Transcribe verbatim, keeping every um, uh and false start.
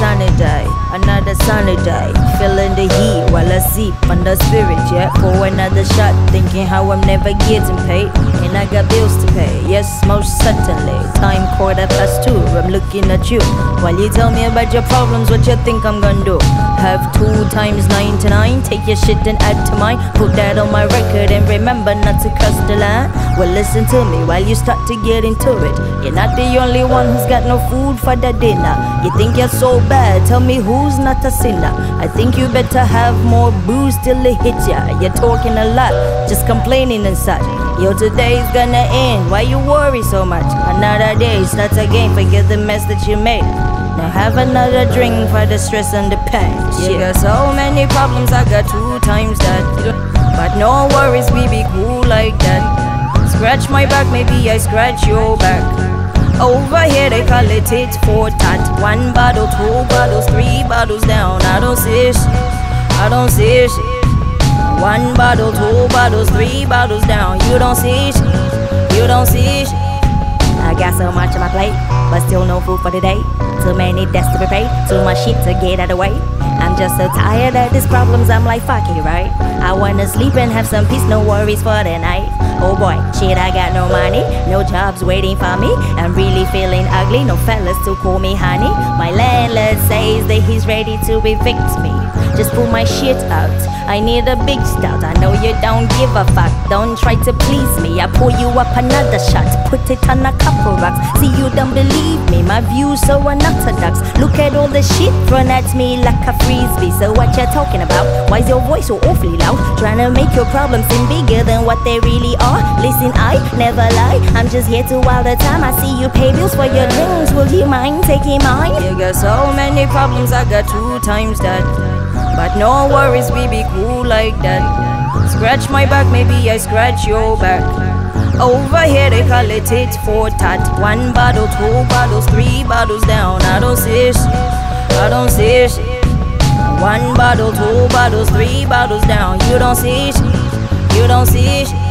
sunny day, another sunny day. Feeling the heat while I sleep under spirit, yeah. For another shot, thinking how I'm never getting paid. And I got bills to pay, yes, most certainly. Time quarter past two, I'm looking at you. While you tell me about your problems, what you think I'm gonna do? Have two times ninety-nine, take your shit and add to mine. Put that on my record and remember not to cross the line. Well, listen to me while you start to get into it. You're not the only one who's got no food for the dinner. You think you're so bad, tell me who's not a sinner. I think you better have more booze till it hits ya. You're talking a lot, just complaining and such. Yo, today's gonna end, why you worry so much? Another day starts again, forget the mess that you made. Now have another drink for the stress and the pain. You got so many problems, I got two times that. But no worries, we be cool like that. Scratch my back, maybe I scratch your back. Over here they call it tit for tat. One bottle, two bottles, three bottles down. I don't see shit, I don't see shit. One bottle, two bottles, three bottles down. You don't see shit, you don't see shit. I got so much on my plate, but still no food for the day. Too many debts to be paid, too much shit to get out of the way. I'm just so tired of these problems, I'm like fuck it, right? I wanna sleep and have some peace, no worries for the night. Oh boy, shit, I got no money, no jobs waiting for me. I'm really feeling ugly, no fellas to call me honey. My landlord says that he's ready to evict me. Just pull my shit out, I need a big start. I know you don't give a fuck, don't try to please me. I pull you up another shot, put it on a couple rocks. See, you don't believe me, my views so unorthodox. Look at all the shit thrown at me like a frisbee. So what you talking about? Why's your voice so awfully loud? Trying to make your problems seem bigger than what they really are. Listen, I never lie, I'm just here to while the time. I see you pay bills for your drinks, will you mind taking mine? You got so many problems, I got two times that. But no worries, we be cool like that. Scratch my back, maybe I scratch your back. Over here they call it tit for tat. One bottle, two bottles, three bottles down. I don't see shit, I don't see shit. One bottle, two bottles, three bottles down. You don't see shit, you don't see shit.